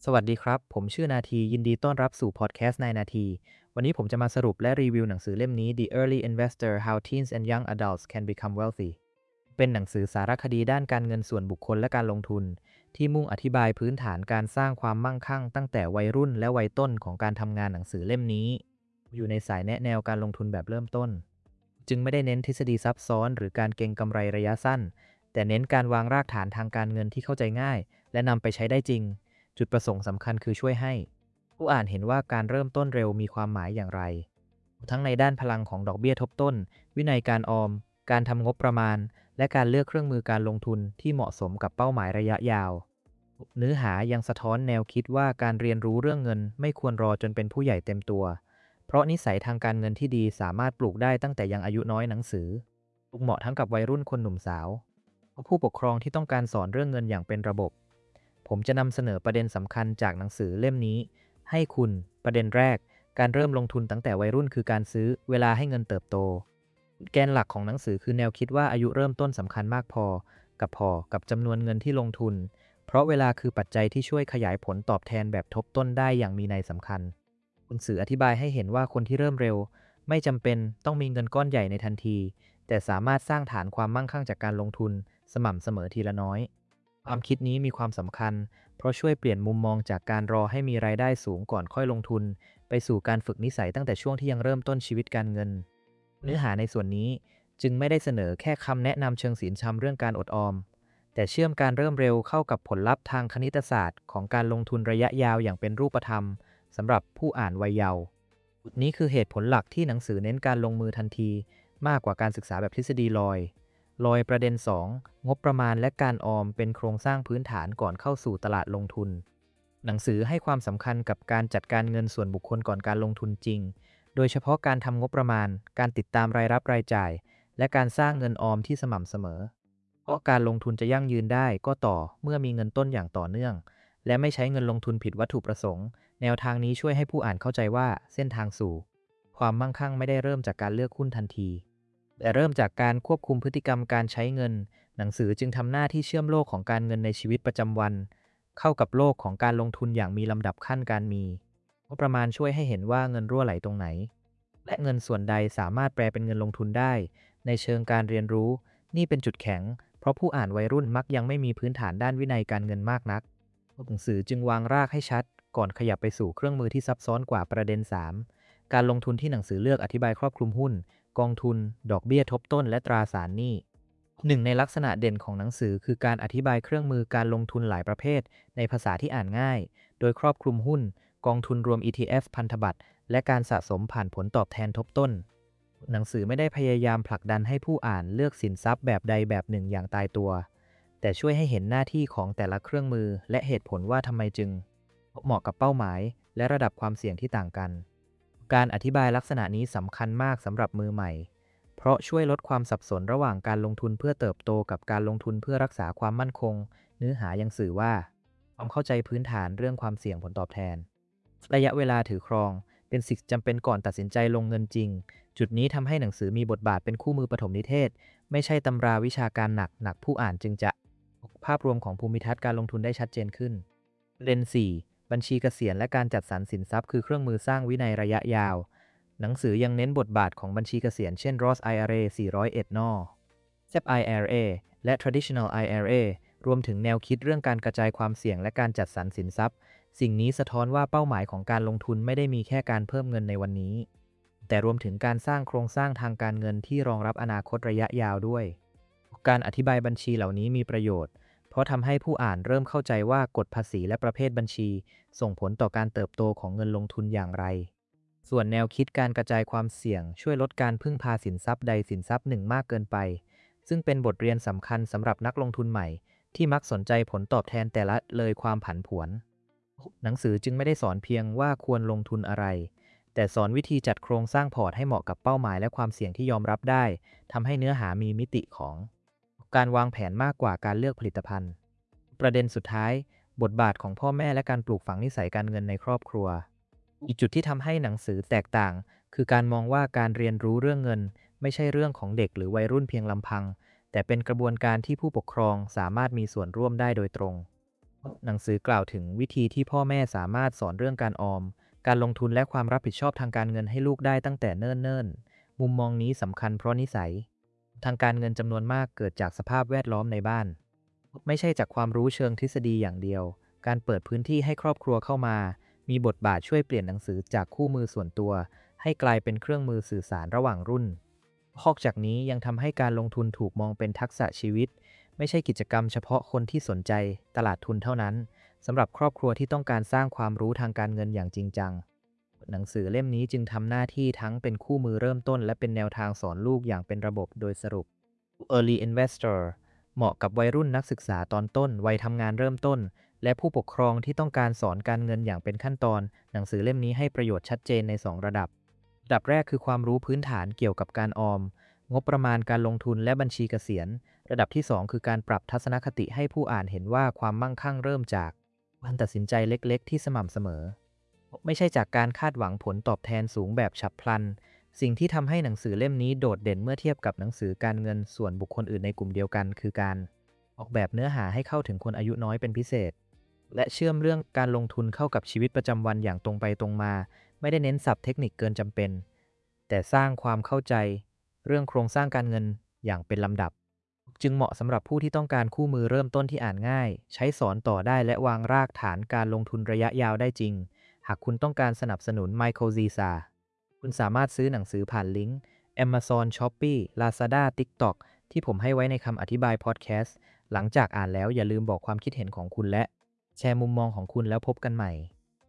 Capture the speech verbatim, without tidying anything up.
สวัสดีครับผมชื่อนาทียินดีต้อนรับสู่พอดแคสต์ในนาทีวันนี้ผมจะมาสรุปและรีวิวหนังสือเล่มนี้ The Early Investor How Teens and Young Adults Can Become Wealthy เป็นหนังสือสารคดีด้านการเงินส่วนบุคคลและการลงทุนที่มุ่งอธิบายพื้นฐานการสร้างความมั่งคั่งตั้งแต่วัยรุ่นและวัยต้นของการทำงานหนังสือเล่มนี้อยู่ในสายแนะแนวการลงทุนแบบเริ่มต้นจึงไม่ได้เน้นทฤษฎีซับซ้อนหรือการเก็งกำไรระยะสั้นแต่เน้นการวางรากฐานทางการเงินที่เข้าใจง่ายและนำไปใช้ได้จริง จุดประสงค์สำคัญคือช่วยให้ผู้อ่านเห็นว่าการเริ่มต้นเร็วมีความหมายอย่างไรทั้งในด้านพลังของดอกเบี้ยทบต้นวินัยการออมการทำงบประมาณและการเลือกเครื่องมือการลงทุนที่เหมาะสมกับเป้าหมายระยะยาวเนื้อหายังสะท้อนแนวคิดว่าการเรียนรู้เรื่องเงินไม่ควรรอจนเป็นผู้ใหญ่เต็มตัวเพราะนิสัยทางการเงินที่ดีสามารถปลูกได้ตั้งแต่ยังอายุน้อยหนังสือเหมาะทั้งกับวัยรุ่นคนหนุ่มสาวผู้ปกครองที่ต้องการสอนเรื่องเงินอย่างเป็นระบบ ผมจะนำเสนอประเด็นสำคัญจากหนังสือเล่มนี้ให้คุณประเด็นแรกการเริ่มลงทุนตั้งแต่วัยรุ่นคือการซื้อเวลาให้เงินเติบโตแกนหลักของหนังสือคือแนวคิดว่าอายุเริ่มต้นสำคัญมากพอกับพอกับจำนวนเงินที่ลงทุนเพราะเวลาคือปัจจัยที่ช่วยขยายผลตอบแทนแบบทบต้นได้อย่างมีนัยสำคัญหนังสืออธิบายให้เห็นว่าคนที่เริ่มเร็วไม่จำเป็นต้องมีเงินก้อนใหญ่ในทันทีแต่สามารถสร้างฐานความมั่งคั่งจากการลงทุนสม่ำเสมอทีละน้อยความคิดนี้มีความสำคัญ เพราะช่วยเปลี่ยนมุมมองจากการรอให้มีรายได้สูงก่อนค่อยลงทุนไปสู่การฝึกนิสัยตั้งแต่ช่วงที่ยังเริ่มต้นชีวิตการเงินเนื้อหาในส่วนนี้จึงไม่ได้เสนอแค่คำแนะนำเชิงศีลธรรมเรื่องการอดออมแต่เชื่อมการเริ่มเร็วเข้ากับผลลัพธ์ทางคณิตศาสตร์ของการลงทุนระยะยาวอย่างเป็นรูปธรรมสำหรับผู้อ่านวัยเยาว์นี้คือเหตุผลหลักที่หนังสือเน้นการลงมือทันทีมากกว่าการศึกษาแบบทฤษฎีลอยลอยประเด็นสองงบประมาณและการออมเป็นโครงสร้างพื้นฐานก่อนเข้าสู่ตลาดลงทุน หนังสือให้ความสำคัญกับการจัดการเงินส่วนบุคคลก่อนการลงทุนจริง โดยเฉพาะการทำงบประมาณ การติดตามรายรับรายจ่าย และการสร้างเงินออมที่สม่ำเสมอ เพราะการลงทุนจะยั่งยืนได้ก็ต่อเมื่อมีเงินต้นอย่างต่อเนื่อง และไม่ใช้เงินลงทุนผิดวัตถุประสงค์ แนวทางนี้ช่วยให้ผู้อ่านเข้าใจว่าเส้นทางสู่ความมั่งคั่งไม่ได้เริ่มจากการเลือกหุ้นทันที แต่เริ่มจากการควบคุมพฤติกรรมการใช้เงิน หนังสือจึงทำหน้าที่เชื่อมโลกของการเงินในชีวิตประจำวัน เข้ากับโลกของการลงทุนอย่างมีลำดับขั้นการมีงบประมาณช่วยให้เห็นว่าเงินรั่วไหลตรงไหนและเงินส่วนใดสามารถแปลเป็นเงินลงทุนได้ในเชิงการเรียนรู้นี่เป็นจุดแข็งเพราะผู้อ่านวัยรุ่นมักยังไม่มีพื้นฐานด้านวินัยการเงินมากนักหนังสือจึงวางรากให้ชัดก่อนขยับไปสู่เครื่องมือที่ซับซ้อนกว่าประเด็นสามการลงทุนที่หนังสือเลือกอธิบายครอบคลุมหุ้นกองทุนดอกเบี้ยทบต้นและตราสารหนี้หนึ่งในลักษณะเด่นของหนังสือคือการอธิบายเครื่องมือการลงทุนหลายประเภทในภาษาที่อ่านง่ายโดยครอบคลุมหุ้นกองทุนรวม อี ที เอฟ พันธบัตรและการสะสมผ่านผลตอบแทนทบต้นหนังสือไม่ได้พยายามผลักดันให้ผู้อ่านเลือกสินทรัพย์แบบใดแบบหนึ่งอย่างตายตัวแต่ช่วยให้เห็นหน้าที่ของแต่ละเครื่องมือและเหตุผลว่าทำไมจึงเหมาะกับเป้าหมายและระดับความเสี่ยงที่ต่างกันการอธิบายลักษณะนี้สำคัญมากสำหรับมือใหม่เพราะช่วยลดความสับสนระหว่างการลงทุนเพื่อเติบโตกับการลงทุนเพื่อรักษาความมั่นคงเนื้อหายังสื่อว่าความเข้าใจพื้นฐานเรื่องความเสี่ยงผลตอบแทนระยะเวลาถือครองเป็นสิ่งจำเป็นก่อนตัดสินใจลงเงินจริงจุดนี้ทำให้หนังสือมีบทบาทเป็นคู่มือปฐมนิเทศไม่ใช่ตำราวิชาการหนักหนักผู้อ่านจึงจะภาพรวมของภูมิทัศน์การลงทุนได้ชัดเจนขึ้นประเด็นสี่บัญชีเกษียณและการจัดสรรสินทรัพย์คือเครื่องมือสร้างวินัยระยะยาวหนังสือยังเน้นบทบาทของบัญชีเกษียณเช่น Roth ไอ อาร์ เอ สี่ร้อยเอ็ด น แซ พี ไอ อาร์ เอ และ Traditional ไอ อาร์ เอ รวมถึงแนวคิดเรื่องการกระจายความเสี่ยงและการจัดสรรสินทรัพย์สิ่งนี้สะท้อนว่าเป้าหมายของการลงทุนไม่ได้มีแค่การเพิ่มเงินในวันนี้แต่รวมถึงการสร้างโครงสร้างทางการเงินที่รองรับอนาคตระยะยาวด้วยการอธิบายบัญชีเหล่านี้มีประโยชน์เพราะทำให้ผู้อ่านเริ่มเข้าใจว่ากฎภาษีและประเภทบัญชีส่งผลต่อการเติบโตของเงินลงทุนอย่างไรส่วนแนวคิดการกระจายความเสี่ยงช่วยลดการพึ่งพาสินทรัพย์ใดสินทรัพย์หนึ่งมากเกินไปซึ่งเป็นบทเรียนสำคัญสำหรับนักลงทุนใหม่ที่มักสนใจผลตอบแทนแต่ละเลยความผันผวนหนังสือจึงไม่ได้สอนเพียงว่าควรลงทุนอะไรแต่สอนวิธีจัดโครงสร้างพอร์ตให้เหมาะกับเป้าหมายและความเสี่ยงที่ยอมรับได้ทำให้เนื้อหามีมิติของการวางแผนมากกว่าการเลือกผลิตภัณฑ์ประเด็นสุดท้ายบทบาทของพ่อแม่และการปลูกฝังนิสัยการเงินในครอบครัวอีกจุดที่ทำให้หนังสือแตกต่างคือการมองว่าการเรียนรู้เรื่องเงินไม่ใช่เรื่องของเด็กหรือวัยรุ่นเพียงลำพังแต่เป็นกระบวนการที่ผู้ปกครองสามารถมีส่วนร่วมได้โดยตรงหนังสือกล่าวถึงวิธีที่พ่อแม่สามารถสอนเรื่องการออม การลงทุนและความรับผิดชอบทางการเงินให้ลูกได้ตั้งแต่เนิ่นๆ มุมมองนี้สำคัญเพราะนิสัยทางการเงินจำนวนมากเกิดจากสภาพแวดล้อมในบ้าน ไม่ใช่จากความรู้เชิงทฤษฎีอย่างเดียว การเปิดพื้นที่ให้ครอบครัวเข้ามา มีบทบาทช่วยเปลี่ยนหนังสือจากคู่มือส่วนตัวให้กลายเป็นเครื่องมือสื่อสารระหว่างรุ่นนอกจากนี้ยังทำให้การลงทุนถูกมองเป็นทักษะชีวิต ไม่ใช่กิจกรรมเฉพาะคนที่สนใจตลาดทุนเท่านั้น สำหรับครอบครัวที่ต้องการสร้างความรู้ทางการเงินอย่างจริงจัง หนังสือเล่มนี้จึงทำหน้าที่ทั้งเป็นคู่มือเริ่มต้นและเป็นแนวทางสอนลูกอย่างเป็นระบบโดยสรุป Early Investor เหมาะกับวัยรุ่นนักศึกษาตอนต้นวัยทำงานเริ่มต้น และผู้ปกครองที่ต้องการสอนการเงินอย่างเป็นขั้นตอน หนังสือเล่มนี้ให้ประโยชน์ชัดเจนในสองระดับระดับแรกคือความรู้พื้นฐานเกี่ยวกับการออม งบประมาณการลงทุนและบัญชีเกษียณ ระดับที่สองคือการปรับทัศนคติให้ผู้อ่านเห็นว่าความมั่งคั่งเริ่มจากการตัดสินใจเล็กๆที่สม่ำเสมอ ไม่ใช่จากการคาดหวังผลตอบแทนสูงแบบฉับพลัน สิ่งที่ทำให้หนังสือเล่มนี้โดดเด่นเมื่อเทียบกับหนังสือการเงินส่วนบุคคลอื่นในกลุ่มเดียวกัน คือการออกแบบเนื้อหาให้เข้าถึงคนอายุน้อยเป็นพิเศษ และเชื่อมเรื่องการลงทุนเข้ากับชีวิตประจำวันอย่างตรงไปตรงมา ไม่ได้เน้นศัพท์เทคนิคเกินจำเป็น แต่สร้างความเข้าใจเรื่องโครงสร้างการเงินอย่างเป็นลำดับ จึงเหมาะสำหรับผู้ที่ต้องการคู่มือเริ่มต้นที่อ่านง่าย ใช้สอนต่อได้และวางรากฐานการลงทุนระยะยาวได้จริง หากคุณต้องการสนับสนุน Michael Ziza คุณสามารถซื้อหนังสือผ่านลิงก์ Amazon Shopee Lazada TikTok ที่ผมให้ไว้ในคำอธิบายพอดแคสต์หลังจากอ่านแล้วอย่าลืมบอกความคิดเห็นของคุณและแชร์มุมมองของคุณแล้วพบกันใหม่